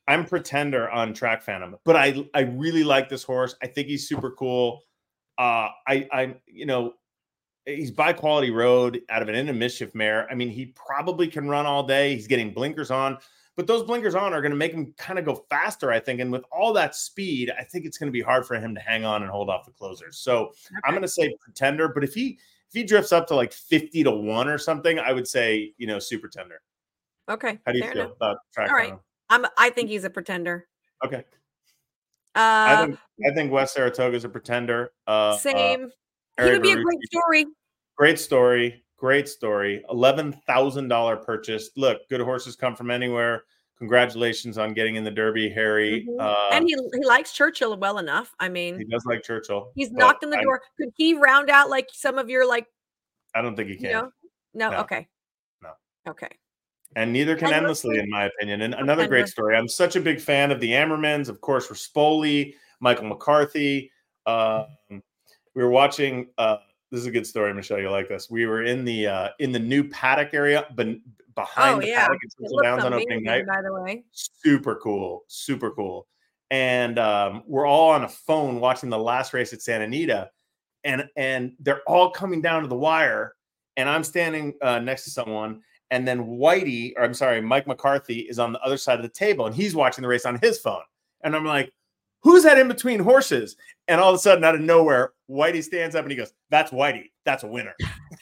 [SPEAKER 1] I'm Pretender on Track Phantom, but I I really like this horse. I think he's super cool. Uh, I I you know he's by Quality Road out of an Into Mischief mare. I mean, he probably can run all day. He's getting blinkers on, but those blinkers on are going to make him kind of go faster, I think. And with all that speed, I think it's going to be hard for him to hang on and hold off the closers. So okay. I'm going to say Pretender. But if he if he drifts up to like fifty to one or something, I would say you know Super Tender.
[SPEAKER 2] Okay.
[SPEAKER 1] How do you feel enough. about Track
[SPEAKER 2] All right. I'm. I think he's a pretender.
[SPEAKER 1] Okay.
[SPEAKER 2] Uh,
[SPEAKER 1] I think I think West Saratoga is a pretender. Uh,
[SPEAKER 2] same.
[SPEAKER 1] Uh,
[SPEAKER 2] he would be a great story.
[SPEAKER 1] Great story. Great story. eleven thousand dollars purchase. Look, good horses come from anywhere. Congratulations on getting in the Derby, Harry.
[SPEAKER 2] Mm-hmm.
[SPEAKER 1] Uh,
[SPEAKER 2] and he he likes Churchill well enough. I mean,
[SPEAKER 1] he does like Churchill.
[SPEAKER 2] He's knocked on the door. I, Could he round out like some of your like?
[SPEAKER 1] I don't think he can.
[SPEAKER 2] You know? no? no. Okay.
[SPEAKER 1] No.
[SPEAKER 2] Okay.
[SPEAKER 1] And neither can Endlessly, in my opinion. And another great story. I'm such a big fan of the Ammermans, of course, Rispoli, Michael McCarthy. Um, we were watching. Uh, this is a good story, Michelle. You like this? We were in the uh, in the new paddock area, but behind
[SPEAKER 2] oh,
[SPEAKER 1] the
[SPEAKER 2] yeah.
[SPEAKER 1] paddock in Churchill Downs on opening night.
[SPEAKER 2] By the way,
[SPEAKER 1] super cool, super cool. And um, we're all on a phone watching the last race at Santa Anita, and and they're all coming down to the wire, and I'm standing uh, next to someone. And then Whitey, or I'm sorry, Mike McCarthy is on the other side of the table and he's watching the race on his phone. And I'm like, who's that in between horses? And all of a sudden, out of nowhere, Whitey stands up and he goes, that's Whitey. That's a winner.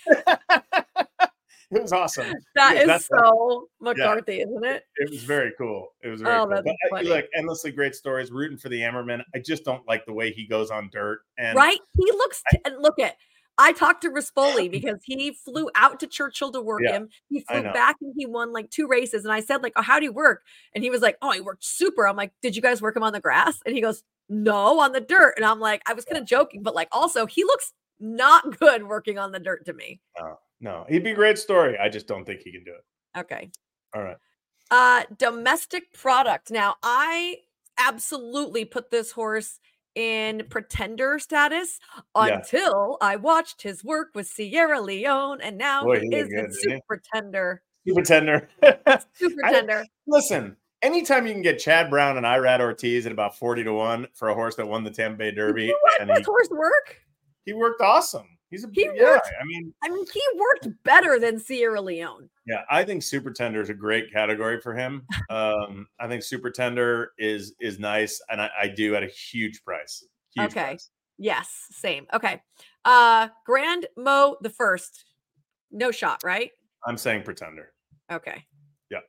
[SPEAKER 1] It was awesome.
[SPEAKER 2] That
[SPEAKER 1] yeah,
[SPEAKER 2] is
[SPEAKER 1] that's
[SPEAKER 2] so that. McCarthy,
[SPEAKER 1] yeah.
[SPEAKER 2] isn't it?
[SPEAKER 1] It was very cool. It was very
[SPEAKER 2] oh,
[SPEAKER 1] cool.
[SPEAKER 2] That's
[SPEAKER 1] but
[SPEAKER 2] funny.
[SPEAKER 1] Look, endlessly great stories, rooting for the Ammerman. I just don't like the way he goes on dirt. And
[SPEAKER 2] right? He looks, t- I, look at, I talked to Rispoli because he flew out to Churchill to work yeah, him. He flew back and he won like two races. And I said, like, oh, how'd he work? And he was like, oh, he worked super. I'm like, did you guys work him on the grass? And he goes, no, on the dirt. And I'm like, I was kind of joking, but like, also, he looks not good working on the dirt to me.
[SPEAKER 1] No, no, he'd be a great story. I just don't think he can do it.
[SPEAKER 2] Okay.
[SPEAKER 1] All right.
[SPEAKER 2] Uh, domestic product. Now, I absolutely put this horse in pretender status until yeah. I watched his work with Sierra Leone, and now Boy, he, he is good, a super tender.
[SPEAKER 1] Super tender.
[SPEAKER 2] super tender.
[SPEAKER 1] I, listen, anytime you can get Chad Brown and Irad Ortiz at about forty to one for a horse that won the Tampa Bay Derby.
[SPEAKER 2] Did you watch
[SPEAKER 1] and
[SPEAKER 2] this
[SPEAKER 1] he,
[SPEAKER 2] horse work?
[SPEAKER 1] He worked awesome. He's a
[SPEAKER 2] he
[SPEAKER 1] yeah,
[SPEAKER 2] worked,
[SPEAKER 1] I mean,
[SPEAKER 2] I mean, he worked better than Sierra Leone.
[SPEAKER 1] Yeah, I think Super Tender is a great category for him. um, I think Super Tender is is nice, and I, I do at a huge price. Huge
[SPEAKER 2] okay.
[SPEAKER 1] Price.
[SPEAKER 2] Yes, same. Okay. Uh, Grand Mo the first, no shot, right?
[SPEAKER 1] I'm saying Pretender.
[SPEAKER 2] Okay.
[SPEAKER 1] Yeah,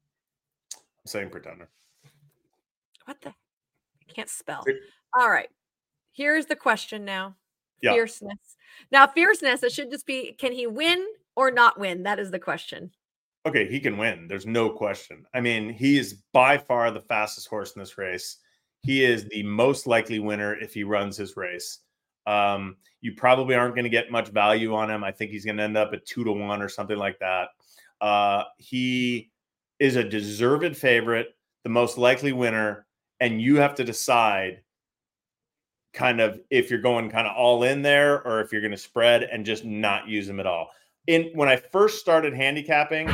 [SPEAKER 1] I'm saying Pretender.
[SPEAKER 2] What the? I can't spell. All right. Here's the question now.
[SPEAKER 1] Yeah.
[SPEAKER 2] Fierceness. Now, fierceness, it should just be, can he win or not win? That is the question.
[SPEAKER 1] Okay, he can win. There's no question. I mean, he is by far the fastest horse in this race. He is the most likely winner if he runs his race. Um, you probably aren't going to get much value on him. I think he's going to end up at two to one or something like that. Uh, he is a deserved favorite, the most likely winner, and you have to decide kind of if you're going kind of all in there or if you're going to spread and just not use them at all. In when I first started handicapping,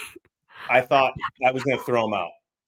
[SPEAKER 1] I thought I was going to throw him out.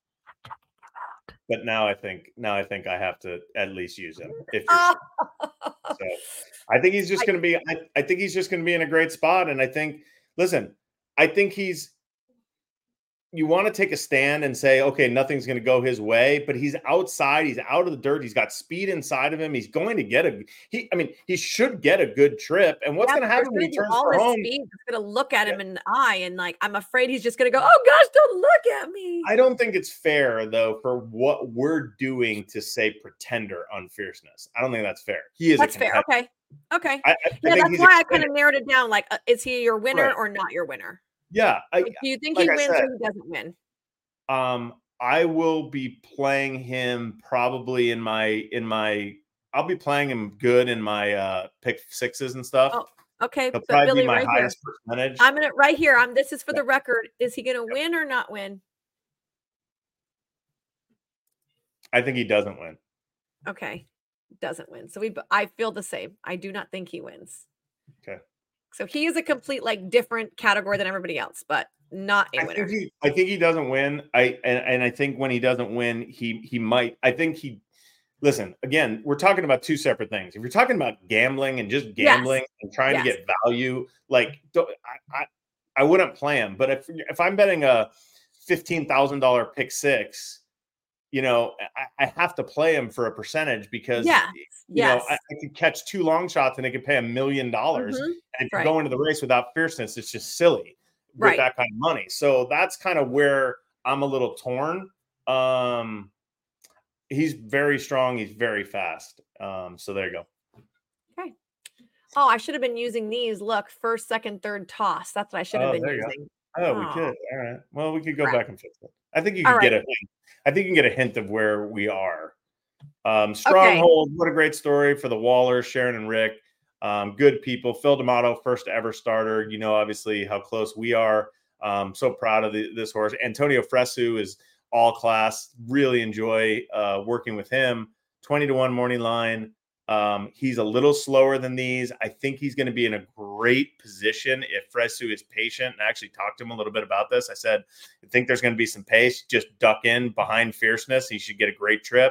[SPEAKER 1] But now I think now I think I have to at least use him. If you're so I think he's just going to be I, I think he's just going to be in a great spot. And I think, listen, I think he's you want to take a stand and say, okay, nothing's going to go his way, but he's outside. He's out of the dirt. He's got speed inside of him. He's going to get a, he, I mean, he should get a good trip. And what's yeah, going to happen when he turns for home?
[SPEAKER 2] Speed. He's going to look at him yeah. in the eye. And like, I'm afraid he's just going to go, oh gosh, don't look at me.
[SPEAKER 1] I don't think it's fair though, for what we're doing to say pretender on fierceness. I don't think that's fair. He is
[SPEAKER 2] that's
[SPEAKER 1] a
[SPEAKER 2] fair. Okay. Okay.
[SPEAKER 1] I, I,
[SPEAKER 2] yeah,
[SPEAKER 1] I
[SPEAKER 2] that's why I kind of narrowed it down. Like, uh, is he your winner
[SPEAKER 1] right.
[SPEAKER 2] or not your winner?
[SPEAKER 1] Yeah. I,
[SPEAKER 2] like, do you think
[SPEAKER 1] like
[SPEAKER 2] he wins
[SPEAKER 1] said,
[SPEAKER 2] or he doesn't win?
[SPEAKER 1] Um, I will be playing him probably in my in my. I'll be playing him good in my uh, pick sixes and stuff.
[SPEAKER 2] Oh, okay,
[SPEAKER 1] He'll
[SPEAKER 2] but
[SPEAKER 1] probably
[SPEAKER 2] Billy,
[SPEAKER 1] be my
[SPEAKER 2] right
[SPEAKER 1] highest
[SPEAKER 2] here.
[SPEAKER 1] percentage.
[SPEAKER 2] I'm gonna right here. I'm. This is for the record. Is he gonna win or not win?
[SPEAKER 1] I think he doesn't win.
[SPEAKER 2] Okay, doesn't win. So we. I feel the same. I do not think he wins.
[SPEAKER 1] Okay.
[SPEAKER 2] So he is a complete like different category than everybody else, but not a
[SPEAKER 1] I
[SPEAKER 2] winner.
[SPEAKER 1] think he, I think he doesn't win. I and, and I think when he doesn't win, he he might. I think he. Listen, again, we're talking about two separate things. If you're talking about gambling and just gambling
[SPEAKER 2] Yes.
[SPEAKER 1] and trying
[SPEAKER 2] Yes.
[SPEAKER 1] to get value, like don't- I, I, I wouldn't play him. But if if I'm betting a fifteen thousand dollar pick six, you know, I, I have to play him for a percentage because
[SPEAKER 2] Yeah.
[SPEAKER 1] you
[SPEAKER 2] Yes.
[SPEAKER 1] know I, I could catch two long shots and it could pay a million dollars.
[SPEAKER 2] Mhm.
[SPEAKER 1] And if you
[SPEAKER 2] Right.
[SPEAKER 1] go into the race without fierceness, it's just silly with
[SPEAKER 2] Right.
[SPEAKER 1] that kind of money. So that's kind of where I'm a little torn. Um, he's very strong. He's very fast. Um, so there you go.
[SPEAKER 2] Okay. Oh, I should have been using these. Look, first, second, third toss. That's what I should have
[SPEAKER 1] Oh,
[SPEAKER 2] been
[SPEAKER 1] there you go.
[SPEAKER 2] using.
[SPEAKER 1] Oh, we
[SPEAKER 2] Oh,
[SPEAKER 1] could. All right. Well, we could go
[SPEAKER 2] crap.
[SPEAKER 1] back and fix it. I think you
[SPEAKER 2] All
[SPEAKER 1] could get
[SPEAKER 2] right.
[SPEAKER 1] a hint. I think you can get a hint of where we are. Um,
[SPEAKER 2] Okay.
[SPEAKER 1] Stronghold, what a great story for the Wallers, Sharon and Rick. Um, good people. Phil D'Amato, first ever starter. You know, obviously how close we are. Um, so proud of the, this horse. Antonio Fresu is all class. Really enjoy uh, working with him. twenty to one morning line. Um, he's a little slower than these. I think he's going to be in a great position if Fresu is patient. And I actually talked to him a little bit about this. I said, I think there's going to be some pace. Just duck in behind Fierceness. He should get a great trip.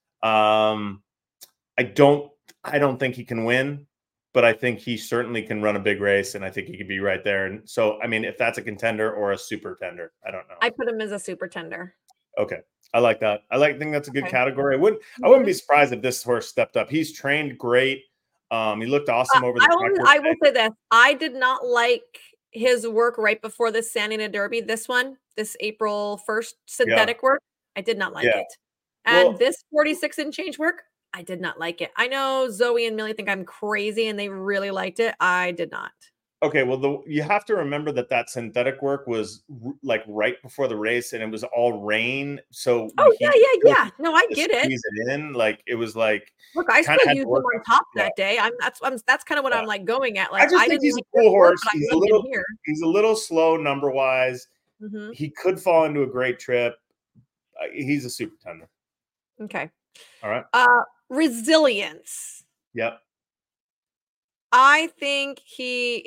[SPEAKER 1] Um, I don't, I don't think he can win, but I think he certainly can run a big race, and I think he could be right there. And so, I mean, if that's a contender or a super tender, I don't know.
[SPEAKER 2] I put him as a super tender.
[SPEAKER 1] Okay, I like that. I like. think that's a good
[SPEAKER 2] Okay.
[SPEAKER 1] category. I wouldn't. I wouldn't be
[SPEAKER 2] Mhm.
[SPEAKER 1] surprised if this horse stepped up. He's trained great. Um, he looked
[SPEAKER 2] Uh,
[SPEAKER 1] awesome over the.
[SPEAKER 2] I will,
[SPEAKER 1] Concord
[SPEAKER 2] I will
[SPEAKER 1] Stakes.
[SPEAKER 2] say this. I did not like his work right before the Santa Ana Derby. This one, this April first synthetic work, I did not like
[SPEAKER 1] Yeah.
[SPEAKER 2] it. And
[SPEAKER 1] Well,
[SPEAKER 2] this forty-six and change work, I did not like it. I know Zoe and Millie think I'm crazy and they really liked it. I did not.
[SPEAKER 1] okay. Well, the you have to remember that that synthetic work was r- like right before the race, and it was all rain. So
[SPEAKER 2] Oh,
[SPEAKER 1] he
[SPEAKER 2] yeah, yeah,
[SPEAKER 1] really
[SPEAKER 2] yeah. No, I
[SPEAKER 1] had to
[SPEAKER 2] get it.
[SPEAKER 1] squeeze it in. Like it was like
[SPEAKER 2] Look, I
[SPEAKER 1] kind of
[SPEAKER 2] still
[SPEAKER 1] had to
[SPEAKER 2] used them
[SPEAKER 1] work.
[SPEAKER 2] on top
[SPEAKER 1] Yeah.
[SPEAKER 2] that day. I'm that's I'm, that's kind of what
[SPEAKER 1] Yeah.
[SPEAKER 2] I'm like going at.
[SPEAKER 1] I
[SPEAKER 2] Like
[SPEAKER 1] just
[SPEAKER 2] I
[SPEAKER 1] think
[SPEAKER 2] didn't
[SPEAKER 1] he's a
[SPEAKER 2] like
[SPEAKER 1] cool
[SPEAKER 2] this work,
[SPEAKER 1] horse.
[SPEAKER 2] but I
[SPEAKER 1] He's a
[SPEAKER 2] loved
[SPEAKER 1] little
[SPEAKER 2] him here.
[SPEAKER 1] he's a little slow number wise.
[SPEAKER 2] hmm
[SPEAKER 1] He could fall into a great trip. Uh, he's a super tender.
[SPEAKER 2] Okay.
[SPEAKER 1] All right.
[SPEAKER 2] Uh, resilience.
[SPEAKER 1] Yep.
[SPEAKER 2] I think he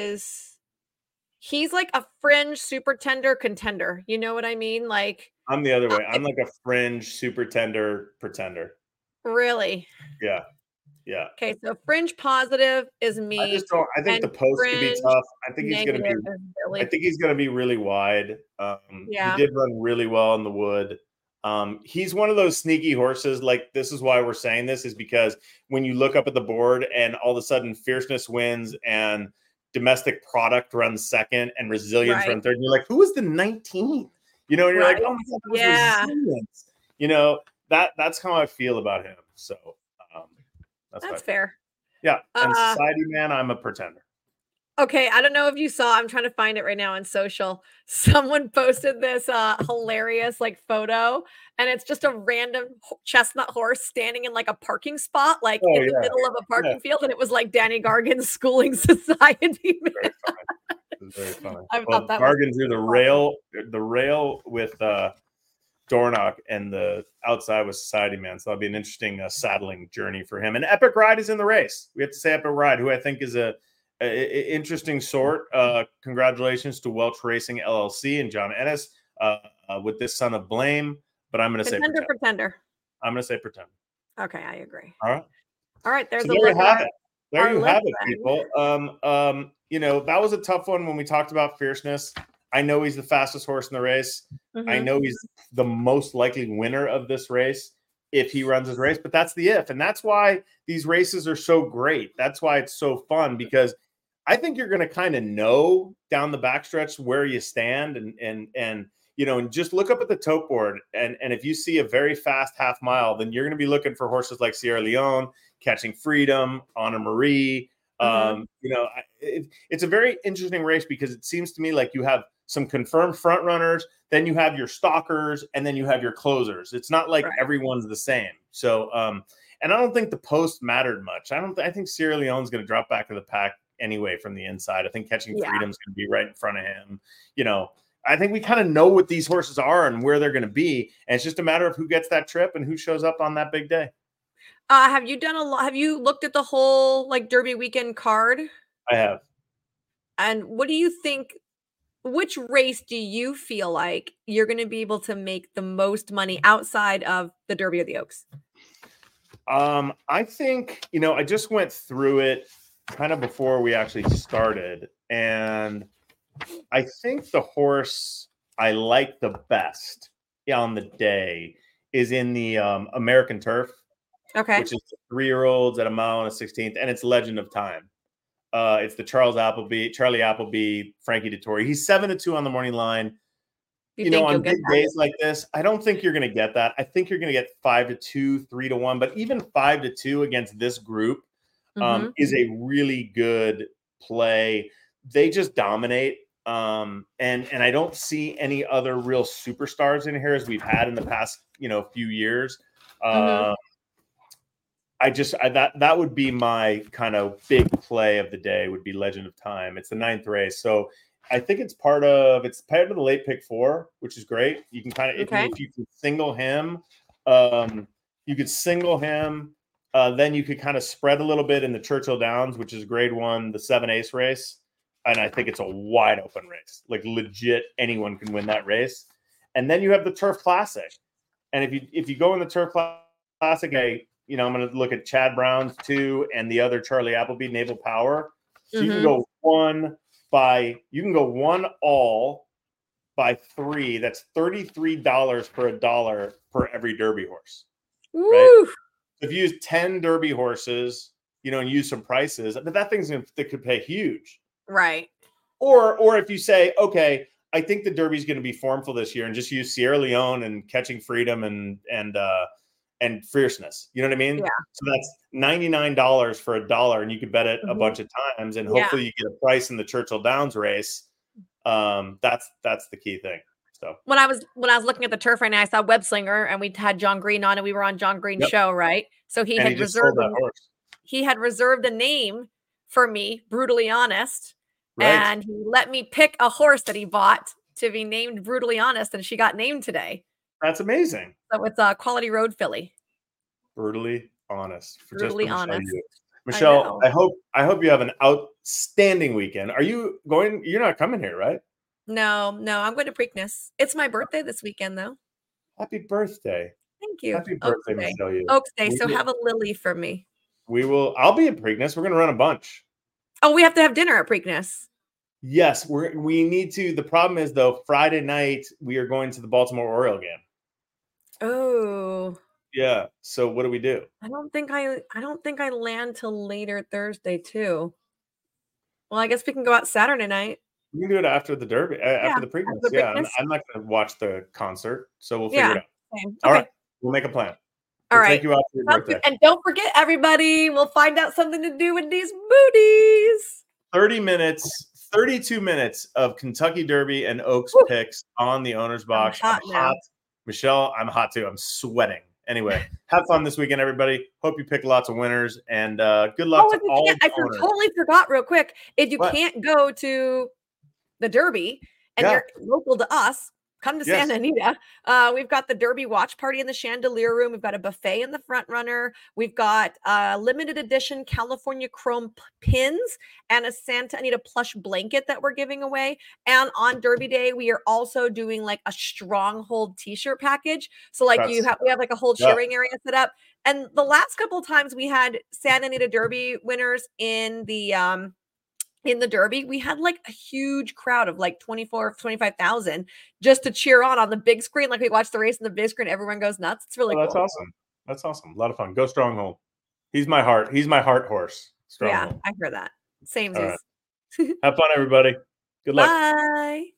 [SPEAKER 2] is. He's like a fringe super tender contender. You know what I mean? Like,
[SPEAKER 1] I'm the other
[SPEAKER 2] uh,
[SPEAKER 1] way. I'm like a fringe super tender pretender.
[SPEAKER 2] really.
[SPEAKER 1] Yeah. Yeah.
[SPEAKER 2] Okay, so fringe positive is
[SPEAKER 1] I
[SPEAKER 2] me,
[SPEAKER 1] just don't. I think
[SPEAKER 2] and
[SPEAKER 1] the post could be
[SPEAKER 2] fringe
[SPEAKER 1] tough. I think he's going to be.
[SPEAKER 2] negative is
[SPEAKER 1] I
[SPEAKER 2] Billy.
[SPEAKER 1] think he's going to be really wide. Um,
[SPEAKER 2] Yeah.
[SPEAKER 1] He did run really well in the wood. Um, he's one of those sneaky horses. Like this is why we're saying this is because when you look up at the board and all of a sudden Fierceness wins and Domestic Product runs second and Resilience
[SPEAKER 2] Right.
[SPEAKER 1] runs third, and you're like, who is the nineteenth? You know, and you're
[SPEAKER 2] Right.
[SPEAKER 1] like, oh my god, that was
[SPEAKER 2] Yeah.
[SPEAKER 1] Resilience. You know that that's how I feel about him. So um, that's,
[SPEAKER 2] That's
[SPEAKER 1] my
[SPEAKER 2] fair.
[SPEAKER 1] yeah. And
[SPEAKER 2] Uh,
[SPEAKER 1] Society Man, I'm a pretender.
[SPEAKER 2] Okay, I don't know if you saw, I'm trying to find it right now on social. Someone posted this uh hilarious like photo, and it's just a random ho- chestnut horse standing in like a parking spot, like
[SPEAKER 1] Oh
[SPEAKER 2] in the
[SPEAKER 1] yeah,
[SPEAKER 2] middle of a parking
[SPEAKER 1] yeah.
[SPEAKER 2] field, and it was like Danny Gargan's Schooling Society.
[SPEAKER 1] Very funny. It was very funny.
[SPEAKER 2] I
[SPEAKER 1] Well,
[SPEAKER 2] thought that was
[SPEAKER 1] Gargan drew the
[SPEAKER 2] awesome.
[SPEAKER 1] rail, the rail with uh, Dornock, and the outside was Society Man. So that'll be an interesting uh, saddling journey for him. And Epic Ride is in the race. We have to say Epic Ride, who I think is a, a, a interesting sort. Uh, congratulations to Welch Racing L L C and John Ennis uh, uh, with this Son of Blame. But I'm going to say
[SPEAKER 2] Contender,
[SPEAKER 1] pretend.
[SPEAKER 2] pretender.
[SPEAKER 1] I'm going to say pretend.
[SPEAKER 2] Okay, I agree.
[SPEAKER 1] All right.
[SPEAKER 2] All right, there's
[SPEAKER 1] So
[SPEAKER 2] a
[SPEAKER 1] there you
[SPEAKER 2] look at
[SPEAKER 1] have
[SPEAKER 2] our-
[SPEAKER 1] it. There
[SPEAKER 2] our
[SPEAKER 1] you have it,
[SPEAKER 2] list then.
[SPEAKER 1] people. Um, um, you know, that was a tough one when we talked about Fierceness. I know he's the fastest horse in the race. I
[SPEAKER 2] Mhm.
[SPEAKER 1] know he's the most likely winner of this race if he runs his race, but that's the if. And that's why these races are so great. That's why it's so fun, because I think you're going to kind of know down the backstretch where you stand, and and and you know, and just look up at the tote board, and and if you see a very fast half mile, then you're going to be looking for horses like Sierra Leone, Catching Freedom, Honor Marie.
[SPEAKER 2] Mhm.
[SPEAKER 1] Um, you know, I- it, it's a very interesting race because it seems to me like you have some confirmed front runners, then you have your stalkers, and then you have your closers. It's not like
[SPEAKER 2] Right.
[SPEAKER 1] everyone's the same. So, um, and I don't think the post mattered much. I don't. Th- I think Sierra Leone's going to drop back to the pack anyway from the inside. I think Catching
[SPEAKER 2] Yeah.
[SPEAKER 1] Freedom's going to be right in front of him. You know, I think we kind of know what these horses are and where they're going to be, and it's just a matter of who gets that trip and who shows up on that big day.
[SPEAKER 2] Uh, have you done a lot? Have you looked at the whole like Derby weekend card?
[SPEAKER 1] I have.
[SPEAKER 2] And what do you think? which race do you feel like you're going to be able to make the most money outside of the Derby of the Oaks?
[SPEAKER 1] Um, I think, you know, I just went through it kind of before we actually started, and I think the horse I like the best on the day is in the um, American Turf,
[SPEAKER 2] okay,
[SPEAKER 1] which is three-year-olds at a mile and a sixteenth, and it's Legend of Time. Uh, it's the Charles Appleby, Charlie Appleby, Frankie Dettori. He's seven to two on the morning line.
[SPEAKER 2] you,
[SPEAKER 1] You
[SPEAKER 2] think
[SPEAKER 1] know,
[SPEAKER 2] you'll
[SPEAKER 1] on
[SPEAKER 2] get
[SPEAKER 1] big
[SPEAKER 2] that?
[SPEAKER 1] days like this, I don't think you're going to get that. I think you're going to get five to two, three to one, but even five to two against this group um,
[SPEAKER 2] Mhm.
[SPEAKER 1] is a really good play. They just dominate. Um, and, and I don't see any other real superstars in here as we've had in the past, you know, few years.
[SPEAKER 2] Mhm.
[SPEAKER 1] Um, I just I, that that would be my kind of big play of the day would be Legend of Time. It's the ninth race, so I think it's part of it's part of the late pick four, which is great. You can kind of if you
[SPEAKER 2] Okay.
[SPEAKER 1] if you can single him, um, you could single him. Uh, then you could kind of spread a little bit in the Churchill Downs, which is grade one, the seven ace race, and I think it's a wide open race. Like legit, anyone can win that race. And then you have the Turf Classic, and if you if you go in the Turf Classic, a you know, I'm going to look at Chad Brown's two and the other Charlie Appleby, Naval Power. So you can
[SPEAKER 2] Mhm.
[SPEAKER 1] go one by, you can go one all by three. That's thirty-three dollars for a dollar per every Derby horse, right?
[SPEAKER 2] Woo!
[SPEAKER 1] If you use ten Derby horses, you know, and use some prices, but that thing's going to, that could pay huge.
[SPEAKER 2] Right.
[SPEAKER 1] Or, or if you say, okay, I think the Derby's going to be formful this year and just use Sierra Leone and Catching Freedom and, and, uh, and Fierceness. You know what I mean?
[SPEAKER 2] Yeah.
[SPEAKER 1] So that's ninety-nine dollars for a dollar, and you could bet it a
[SPEAKER 2] Mhm.
[SPEAKER 1] bunch of times, and
[SPEAKER 2] Yeah.
[SPEAKER 1] hopefully you get a price in the Churchill Downs race. Um, that's that's the key thing. So
[SPEAKER 2] When I was when I was looking at the turf right now, I saw Web Slinger, and we had John Green on, and we were on John Green's
[SPEAKER 1] yep.
[SPEAKER 2] show, right? So he
[SPEAKER 1] and
[SPEAKER 2] had
[SPEAKER 1] he just sold
[SPEAKER 2] reserved
[SPEAKER 1] that
[SPEAKER 2] a,
[SPEAKER 1] horse.
[SPEAKER 2] he had reserved a name for me, Brutally Honest,
[SPEAKER 1] Right.
[SPEAKER 2] and he let me pick a horse that he bought to be named Brutally Honest, and she got named today.
[SPEAKER 1] That's amazing.
[SPEAKER 2] So it's a Quality Road filly.
[SPEAKER 1] Brutally Honest. For
[SPEAKER 2] Brutally
[SPEAKER 1] just for Michelle
[SPEAKER 2] Honest.
[SPEAKER 1] Yu.
[SPEAKER 2] I
[SPEAKER 1] Michelle,
[SPEAKER 2] know.
[SPEAKER 1] I, I hope I hope you have an outstanding weekend. Are you going? You're not coming here, right?
[SPEAKER 2] No, no, I'm going to Preakness. It's my birthday this weekend, though.
[SPEAKER 1] Happy birthday.
[SPEAKER 2] Thank you.
[SPEAKER 1] Happy
[SPEAKER 2] Oaks
[SPEAKER 1] birthday,
[SPEAKER 2] Day.
[SPEAKER 1] Michelle Yu.
[SPEAKER 2] Oaks Day.
[SPEAKER 1] We
[SPEAKER 2] So
[SPEAKER 1] will-
[SPEAKER 2] have a lily for me.
[SPEAKER 1] We will. I'll be at Preakness. We're going to run a bunch.
[SPEAKER 2] Oh, we have to have dinner at Preakness.
[SPEAKER 1] Yes, we're we need to. The problem is though, Friday night we are going to the Baltimore Oriole game.
[SPEAKER 2] Oh,
[SPEAKER 1] Yeah. So what do we do?
[SPEAKER 2] I don't think I I don't think I land till later Thursday too. Well, I guess we can go out Saturday night.
[SPEAKER 1] We can do it after the Derby, uh,
[SPEAKER 2] Yeah,
[SPEAKER 1] after the Preakness.
[SPEAKER 2] after the
[SPEAKER 1] Yeah, I'm,
[SPEAKER 2] Preakness.
[SPEAKER 1] I'm not going to watch the concert, so we'll figure
[SPEAKER 2] Yeah.
[SPEAKER 1] it out.
[SPEAKER 2] Same.
[SPEAKER 1] All
[SPEAKER 2] Okay.
[SPEAKER 1] right, we'll make a plan.
[SPEAKER 2] All
[SPEAKER 1] We'll
[SPEAKER 2] right.
[SPEAKER 1] take you out for your
[SPEAKER 2] Sounds
[SPEAKER 1] birthday.
[SPEAKER 2] good. And don't forget, everybody, we'll find out something to do with these booties.
[SPEAKER 1] thirty minutes, thirty-two minutes of Kentucky Derby and Oaks
[SPEAKER 2] Woo.
[SPEAKER 1] picks on the owner's box.
[SPEAKER 2] hot
[SPEAKER 1] I'm
[SPEAKER 2] now.
[SPEAKER 1] hot. Michelle, I'm hot too. I'm sweating. Anyway, have fun this weekend, everybody. Hope you pick lots of winners, and uh, good luck
[SPEAKER 2] Oh,
[SPEAKER 1] to
[SPEAKER 2] if you
[SPEAKER 1] all
[SPEAKER 2] can't,
[SPEAKER 1] the
[SPEAKER 2] I for-
[SPEAKER 1] owners.
[SPEAKER 2] totally forgot real quick. If you
[SPEAKER 1] What?
[SPEAKER 2] can't go to the Derby and
[SPEAKER 1] Yeah.
[SPEAKER 2] you're local to us, come to
[SPEAKER 1] Yes.
[SPEAKER 2] Santa Anita. Uh, we've got the Derby watch party in the chandelier room. We've got a buffet in the front runner. We've got uh, limited edition California chrome p- pins and a Santa Anita plush blanket that we're giving away. And on Derby Day, we are also doing like a Stronghold t-shirt package. So like you
[SPEAKER 1] That's-
[SPEAKER 2] have, we have like a whole
[SPEAKER 1] Yeah.
[SPEAKER 2] cheering area set up. And the last couple of times we had Santa Anita Derby winners in the um in the Derby, we had like a huge crowd of like twenty-four, twenty-five thousand just to cheer on on the big screen. Like we watch the race in the big screen, everyone goes nuts. It's really
[SPEAKER 1] Oh, that's
[SPEAKER 2] cool.
[SPEAKER 1] awesome. That's awesome. A lot of fun. Go Stronghold. He's my heart. He's my heart horse.
[SPEAKER 2] Yeah,
[SPEAKER 1] Stronghold.
[SPEAKER 2] I hear that. Same.
[SPEAKER 1] All right. Have fun, everybody. Good luck.
[SPEAKER 2] Bye.